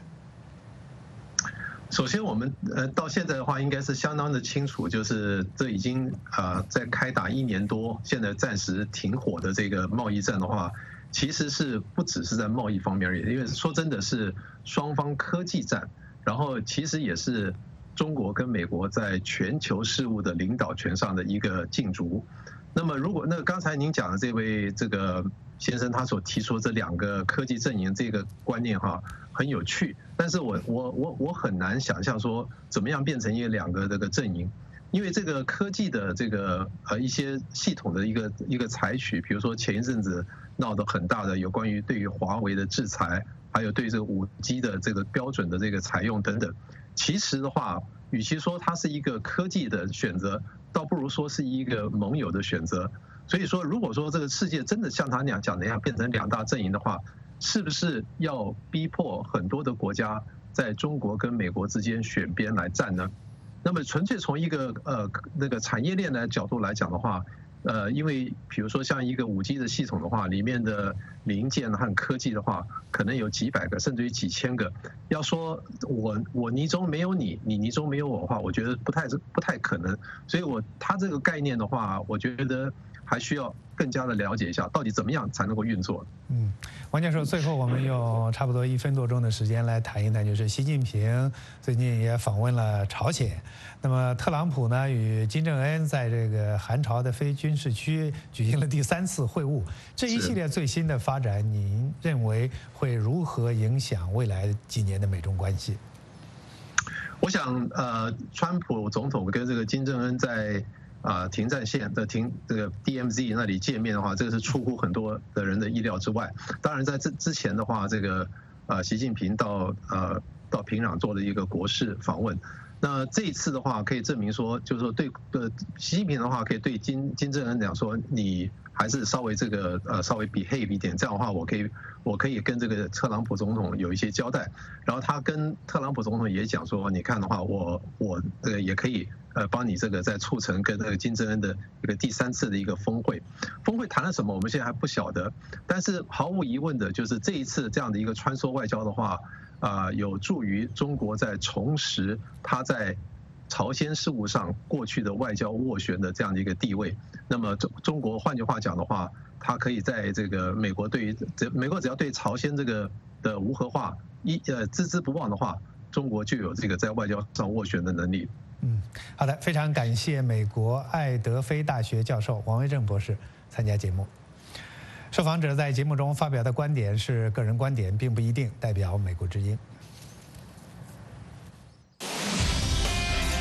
首先，我们呃到现在的话，应该是相当的清楚，就是这已经啊、呃、在开打一年多，现在暂时停火的这个贸易战的话，其实是不只是在贸易方面而已，因为说真的是双方科技战，然后其实也是中国跟美国在全球事务的领导权上的一个竞逐。那么，如果那刚才您讲的这位这个先生他所提出这两个科技阵营这个观念哈，很有趣。但是我我我我很难想象说怎么样变成一个两个这个阵营，因为这个科技的这个呃一些系统的一个一个采取，比如说前一阵子闹得很大的有关于对于华为的制裁，还有对这个五 G 的这个标准的这个采用等等，其实的话，与其说它是一个科技的选择，倒不如说是一个盟友的选择。所以说，如果说这个世界真的像他那样讲的那样变成两大阵营的话，是不是要逼迫很多的国家在中国跟美国之间选边来站呢？那么纯粹从一个呃那个产业链的角度来讲的话，呃，因为比如说像一个五 G 的系统的话，里面的零件和科技的话，可能有几百个甚至于几千个。要说我我泥中没有你，你泥中没有我的话，我觉得不太不太可能。所以我他这个概念的话，我觉得还需要更加的了解一下，到底怎么样才能够运作。 嗯，王教授，最后我们用差不多一分多钟的时间来谈一谈，就是习近平最近也访问了朝鲜，那么特朗普呢与金正恩在这个韩朝的非军事区举行了第三次会晤，这一系列最新的发展，您认为会如何影响未来几年的美中关系？ 我想，呃，川普总统跟这个金正恩在啊，停战线的停这个 D M Z 那里见面的话，这个是出乎很多的人的意料之外。当然，在这之前的话，这个呃，习近平到呃到平壤做了一个国事访问。那这一次的话，可以证明说，就是说对呃习近平的话，可以对金金正恩讲说，你还是稍微这个呃稍微 behave 一点，这样的话，我可以我可以跟这个特朗普总统有一些交代。然后他跟特朗普总统也讲说，你看的话，我我呃也可以。呃，帮你这个在促成跟这个金正恩的一个第三次的一个峰会，峰会谈了什么，我们现在还不晓得。但是毫无疑问的，就是这一次这样的一个穿梭外交的话，啊、呃，有助于中国在重拾它在朝鲜事务上过去的外交斡旋的这样的一个地位。那么中中国换句话讲的话，它可以在这个美国对于美国只要对朝鲜这个的无核化一呃置之不忘的话，中国就有这个在外交上斡旋的能力。 嗯，好的，非常感谢美国爱德菲大学教授王维正博士参加节目。受访者在节目中发表的观点是个人观点，并不一定代表美国之音。 森林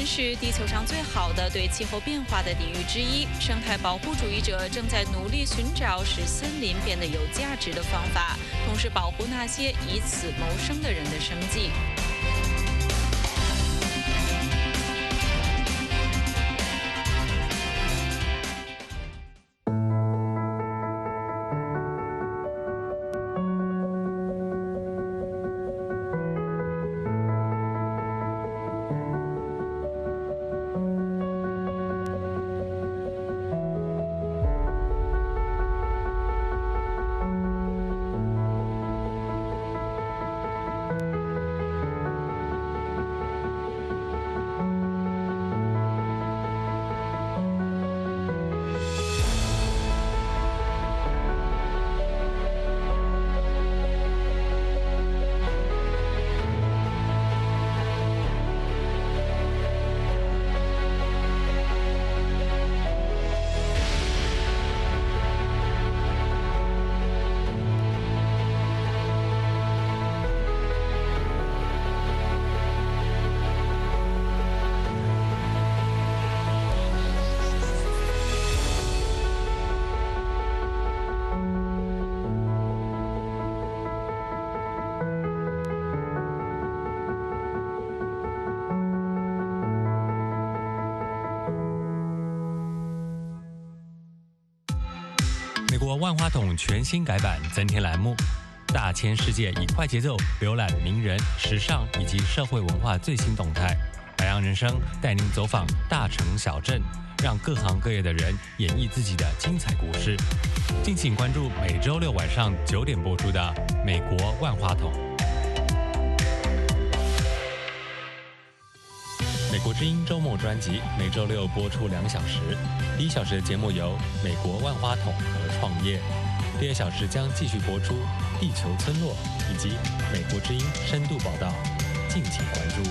林是地球上最好的对气候变化的抵御之一。生态保护主义者正在努力寻找使森林变得有价值的方法，同时保护那些以此谋生的人的生计。 美国万花筒全新改版，增添栏目，大千世界以快节奏浏览名人、时尚以及社会文化最新动态。百样人生带您走访大城小镇，让各行各业的人演绎自己的精彩故事。敬请关注每周六晚上九点播出的《美国万花筒》。美国之音周末专辑每周六播出两小时，第一小时的节目由美国万花筒和创业，第二小时将继续播出地球村落以及美国之音深度报道，敬请关注。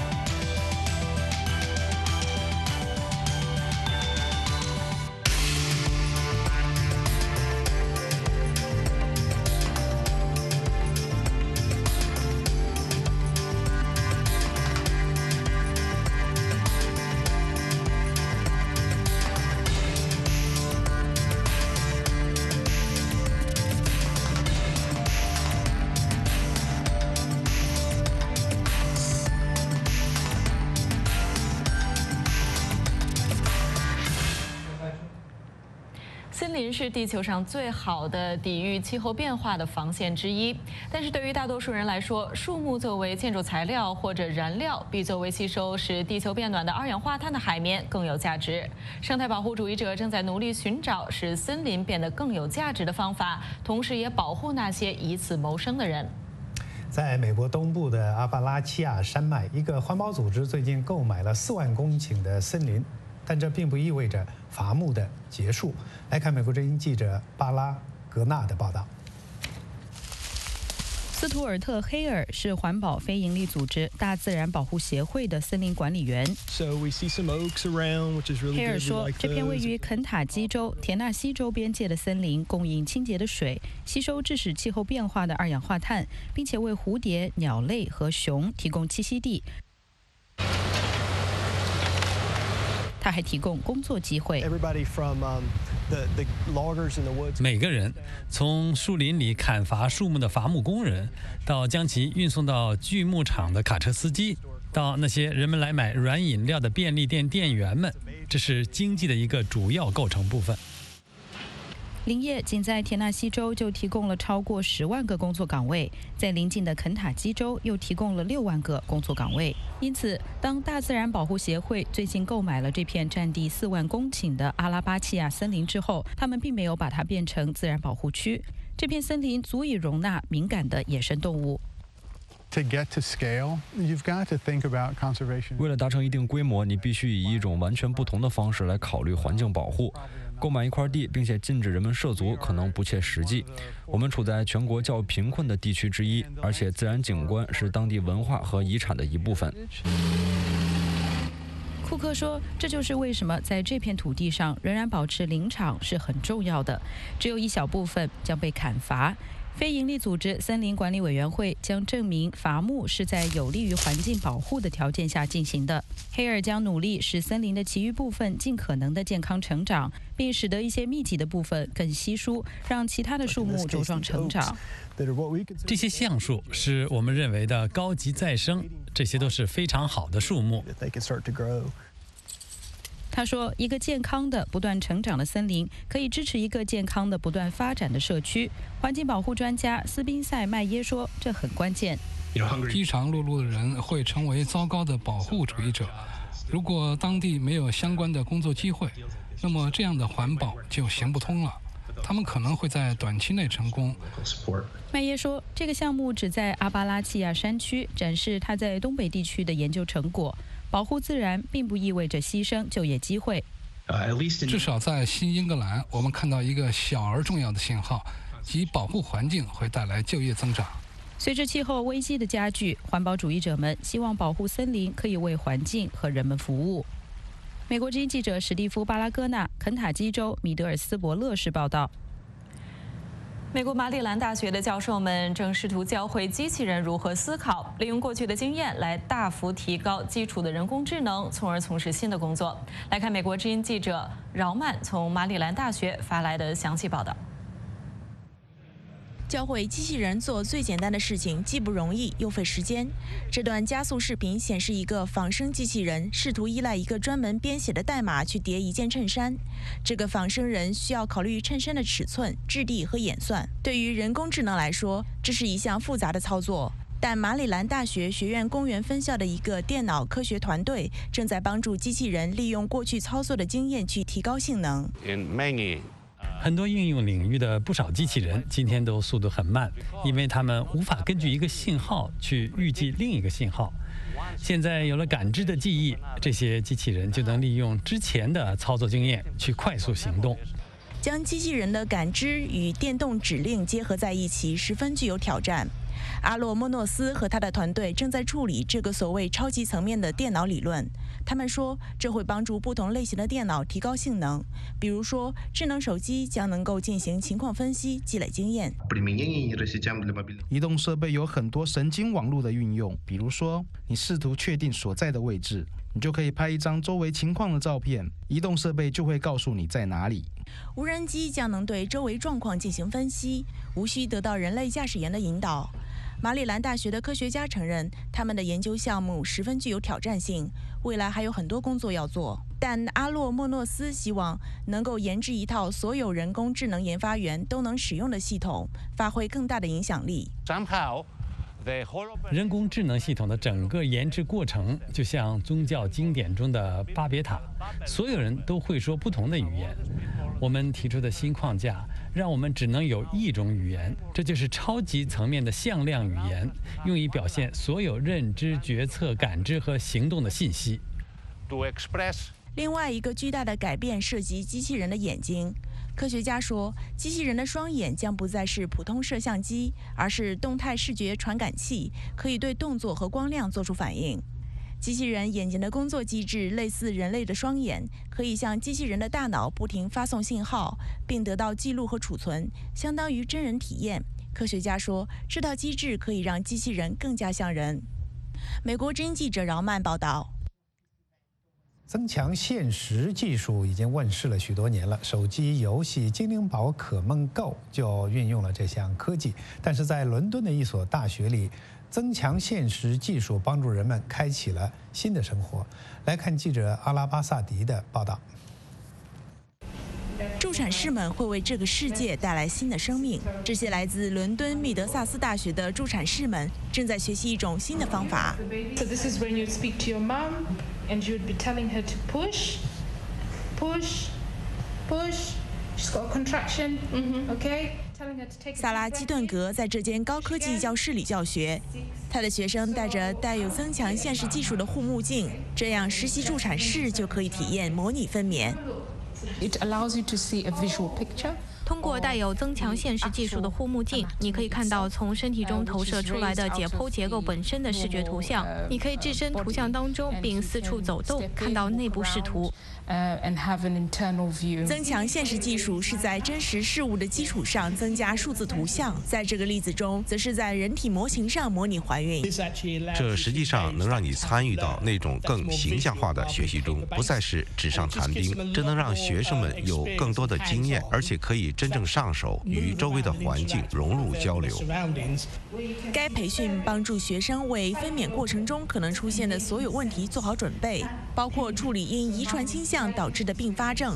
森林是地球上最好的抵御气候变化的防线之一，但是对于大多数人来说，树木作为建筑材料或者燃料，比作为吸收使地球变暖的二氧化碳的海绵更有价值。生态保护主义者正在努力寻找使森林变得更有价值的方法，同时也保护那些以此谋生的人。 在美国东部的阿巴拉契亚山脉，一个环保组织最近购买了四万公顷的森林，但这并不意味着伐木的结束。来看美国之音记者巴拉格纳的报道。 斯图尔特·黑尔是环保非营利组织大自然保护协会的森林管理员。黑尔说，这片位于肯塔基州田纳西州边界的森林供应清洁的水，吸收致使气候变化的二氧化碳，并且为蝴蝶、鸟类和熊提供栖息地。他还提供工作机会。 每个人，从树林里砍伐树木的伐木工人，到将其运送到锯木厂的卡车司机，到那些人们来买软饮料的便利店店员们，这是经济的一个主要构成部分。 林业仅在田纳西州就提供了超过十万个工作岗位，在邻近的肯塔基州又提供了六万个工作岗位。因此，当大自然保护协会最近购买了这片占地四万公顷的阿拉巴契亚森林之后，他们并没有把它变成自然保护区。这片森林足以容纳敏感的野生动物。 为了达成一定规模，你必须以一种完全不同的方式来考虑环境保护。购买一块地并且禁止人们涉足可能不切实际。我们处在全国较贫困的地区之一，而且自然景观是当地文化和遗产的一部分。 库克说，这就是为什么在这片土地上仍然保持林场是很重要的。只有一小部分将被砍伐。 非营利组织森林管理委员会将证明伐木是在有利于环境保护的条件下进行的。黑尔将努力使森林的其余部分尽可能的健康成长，并使得一些密集的部分更稀疏，让其他的树木茁壮成长。 这些橡树是我们认为的高级再生，这些都是非常好的树木。 他说，一个健康的、不断成长的森林可以支持一个健康的、不断发展的社区。环境保护专家斯宾塞·麦耶说，这很关键。 饥肠辘辘的人会成为糟糕的保护主义者。如果当地没有相关的工作机会，那么这样的环保就行不通了。他们可能会在短期内成功。 麦耶说，这个项目旨在阿巴拉契亚山区展示他在东北地区的研究成果。保护自然并不意味着牺牲就业机会。 至少在新英格兰，我们看到一个小而重要的信号，即保护环境会带来就业增长。 随着气候危机的加剧，环保主义者们希望保护森林可以为环境和人们服务。美国之音记者史蒂夫·巴拉戈纳，肯塔基州米德尔斯伯勒市报道。 美国马里兰大学的教授们正试图教会机器人如何思考，利用过去的经验来大幅提高基础的人工智能，从而从事新的工作。来看美国之音记者饶曼从马里兰大学发来的详细报道。 教会机器人做最简单的事情既不容易又费时间。这段加速视频显示一个仿生机器人试图依赖一个专门编写的代码去叠一件衬衫。这个仿生人需要考虑衬衫的尺寸、质地和演算。对于人工智能来说，这是一项复杂的操作。但马里兰大学学院公园分校的一个电脑科学团队正在帮助机器人利用过去操作的经验去提高性能。 很多应用领域的不少机器人今天都速度很慢，因为它们无法根据一个信号去预计另一个信号。现在有了感知的记忆，这些机器人就能利用之前的操作经验去快速行动。 将机器人的感知与电动指令结合在一起，十分具有挑战。阿洛莫诺斯和他的团队正在处理这个所谓超级层面的电脑理论。他们说，这会帮助不同类型的电脑提高性能。比如说，智能手机将能够进行情况分析，积累经验。 移动设备有很多神经网络的运用，比如说，你试图确定所在的位置，你就可以拍一张周围情况的照片，移动设备就会告诉你在哪里。 无人机将能对周围状况进行分析，无需得到人类驾驶员的引导。马里兰大学的科学家承认，他们的研究项目十分具有挑战性，未来还有很多工作要做。但阿洛莫诺斯希望能够研制一套所有人工智能研发员都能使用的系统，发挥更大的影响力。 人工智能系统的整个研制过程就像宗教经典中的巴别塔，所有人都会说不同的语言。我们提出的新框架让我们只能有一种语言，这就是超级层面的向量语言，用以表现所有认知、决策、感知和行动的信息。 另外一个巨大的改变涉及机器人的眼睛。科学家说，机器人的双眼将不再是普通摄像机，而是动态视觉传感器，可以对动作和光亮做出反应。机器人眼睛的工作机制类似人类的双眼，可以向机器人的大脑不停发送信号，并得到记录和储存，相当于真人体验。科学家说，这套机制可以让机器人更加像人。美国之音记者饶曼报道。 增强现实技术已经问世了许多年了，手机游戏《精灵宝可梦 Go》就运用了这项科技。但是在伦敦的一所大学里，增强现实技术帮助人们开启了新的生活。来看记者阿拉巴萨迪的报道。 助产士们会为这个世界带来新的生命。这些来自伦敦密德萨斯大学的助产士们正在学习一种新的方法。 So this is when you speak to your mom, and you would be telling her to push, push, push. She's got a contraction. Okay. 萨拉基顿格在这间高科技教室里教学，他的学生戴着带有增强现实技术的护目镜，这样实习助产士就可以体验模拟分娩。 It allows you to see a visual picture. 通过带有增强现实技术的护目镜，你可以看到从身体中投射出来的解剖结构本身的视觉图像。你可以置身图像当中，并四处走动，看到内部视图。增强现实技术是在真实事物的基础上增加数字图像，在这个例子中，则是在人体模型上模拟怀孕。 这实际上能让你参与到那种更形象化的学习中，不再是纸上谈兵。这能让学生们有更多的经验，而且可以真正上手，与周围的环境融入交流。 该培训帮助学生为分娩过程中可能出现的所有问题做好准备，包括处理因遗传倾向导致的并发症。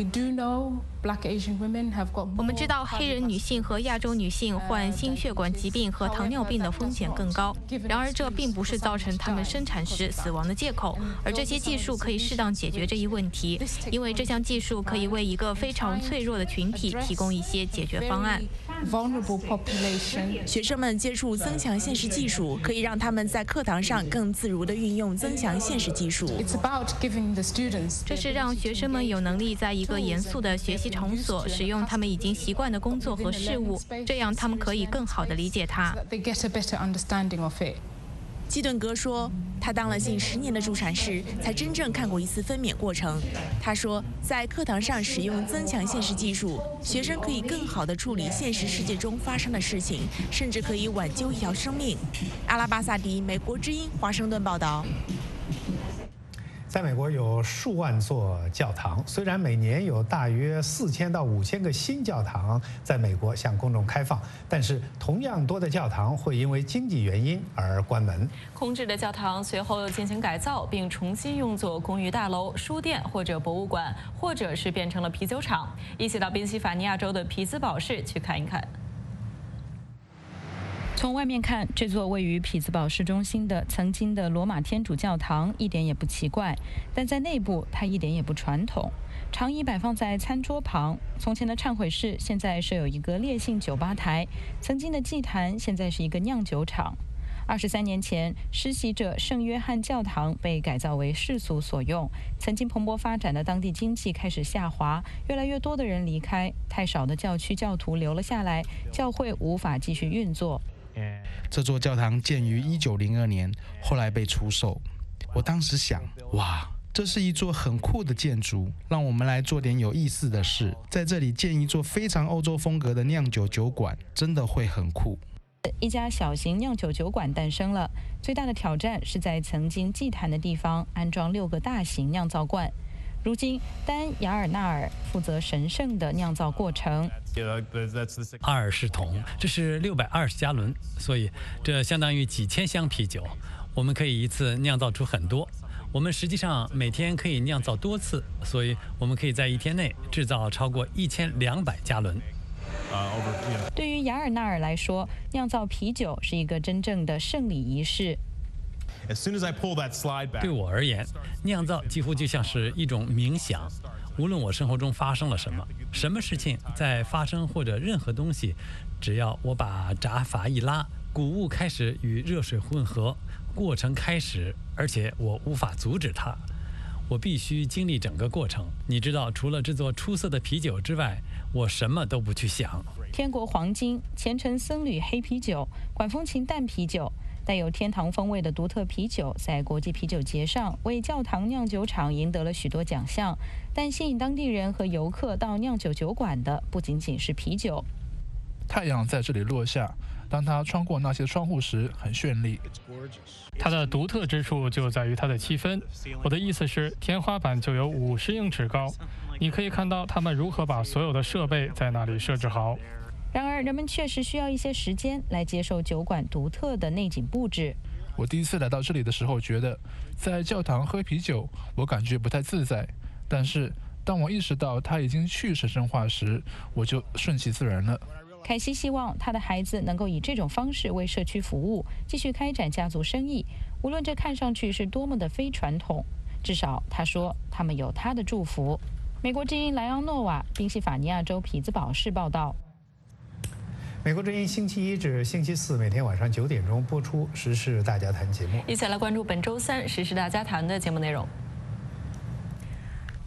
我们知道黑人女性和亚洲女性患心血管疾病和糖尿病的风险更高，然而这并不是造成她们生产时死亡的借口，而这些技术可以适当解决这一问题，因为这项技术可以为一个非常脆弱的群体提供一些解决方案。学生们接触增强现实技术，可以让他们在课堂上更自如地运用增强现实技术。这是让学生们有能力在一个严肃的学习场所使用他们已经习惯的工作和事物，这样他们可以更好地理解它。基顿格说，他当了近十年的助产士，才真正看过一次分娩过程。他说，在课堂上使用增强现实技术，学生可以更好地处理现实世界中发生的事情，甚至可以挽救一条生命。阿拉巴萨迪，美国之音，华盛顿报道。 在美国有数万座教堂，虽然每年有大约四千到五千个新教堂在美国向公众开放，但是同样多的教堂会因为经济原因而关门。 空置的教堂随后进行改造，并重新用作公寓大楼、书店或者博物馆，或者是变成了啤酒厂。一起到宾夕法尼亚州的匹兹堡市去看一看。 从外面看，这座位于匹兹堡市中心的曾经的罗马天主教堂一点也不奇怪，但在内部它一点也不传统。长椅摆放在餐桌旁，从前的忏悔室现在设有一个烈性酒吧台，曾经的祭坛现在是一个酿酒厂。二十三年前，施洗者圣约翰教堂被改造为世俗所用，曾经蓬勃发展的当地经济开始下滑，越来越多的人离开，太少的教区教徒留了下来，教会无法继续运作。 这座教堂建于一九零二年，后来被出售。我当时想，哇，这是一座很酷的建筑，让我们来做点有意思的事。在这里建一座非常欧洲风格的酿酒酒馆，真的会很酷。 一家小型酿酒酒馆诞生了，最大的挑战是在曾经祭坛的地方安装六个大型酿造罐。如今，丹·雅尔纳尔负责神圣的酿造过程。 二十桶，这是六百二十加仑，所以这相当于几千箱啤酒。我们可以一次酿造出很多。我们实际上每天可以酿造多次，所以我们可以在一天内制造超过一千两百加仑。 对于雅尔纳尔来说，酿造啤酒是一个真正的圣礼仪式。 对我而言，酿造几乎就像是一种冥想。无论我生活中发生了什么，什么事情在发生，或者任何东西，只要我把闸阀一拉，谷物开始与热水混合，过程开始，而且我无法阻止它。我必须经历整个过程。你知道，除了制作出色的啤酒之外，我什么都不去想。 天国黄金、虔诚僧侣黑啤酒、管风琴淡啤酒。带有天堂风味的独特啤酒，在国际啤酒节上为教堂酿酒厂赢得了许多奖项。但吸引当地人和游客到酿酒酒馆的不仅仅是啤酒。 太阳在这里落下，当它穿过那些窗户时，很绚丽。 它的独特之处就在于它的七分。我的意思是，天花板就有五十英尺高，你可以看到他们如何把所有的设备在那里设置好。 然而，人们确实需要一些时间来接受酒馆独特的内景布置。 我第一次来到这里的时候，觉得在教堂喝啤酒，我感觉不太自在。但是，当我意识到它已经去神圣化时，我就顺其自然了。 凯西希望他的孩子能够以这种方式为社区服务，继续开展家族生意，无论这看上去是多么的非传统。至少，他说他们有他的祝福。美国之音莱昂诺瓦，宾夕法尼亚州匹兹堡市报道。 美国之音星期一至星期四每天晚上九点钟播出《时事大家谈》节目。 一起来关注本周三《时事大家谈》的节目内容。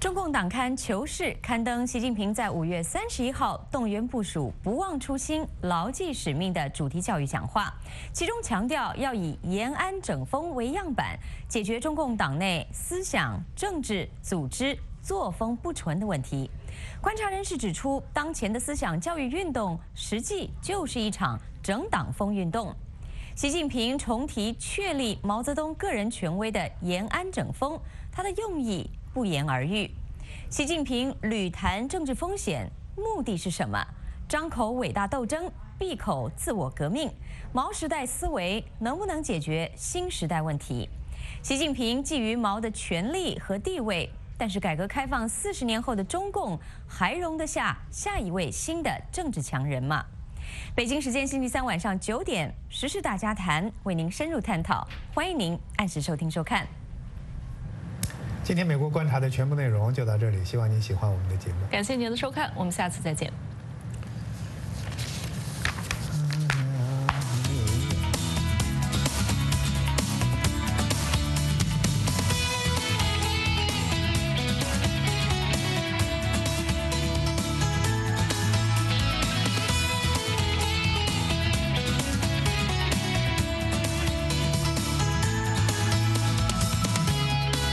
中共党刊《求是》刊登习近平在五月三十一号动员部署不忘初心、牢记使命的主题教育讲话，其中强调要以延安整风为样板，解决中共党内思想、政治、组织、作风不纯的问题。观察人士指出，当前的思想教育运动实际就是一场整党风运动。习近平重提确立毛泽东个人权威的延安整风，他的用意不言而喻。习近平屡谈政治风险，目的是什么？张口伟大斗争，闭口自我革命，毛时代思维能不能解决新时代问题？习近平觊觎毛的权力和地位，但是改革开放四十年后的中共还容得下下一位新的政治强人吗？北京时间星期三晚上九点，时事大家谈为您深入探讨，欢迎您按时收听收看。 今天美国观察的全部内容就到这里，希望您喜欢我们的节目。 感谢您的收看，我们下次再见。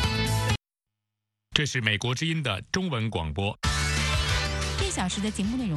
这是美国之音的中文广播。 一小时的节目内容。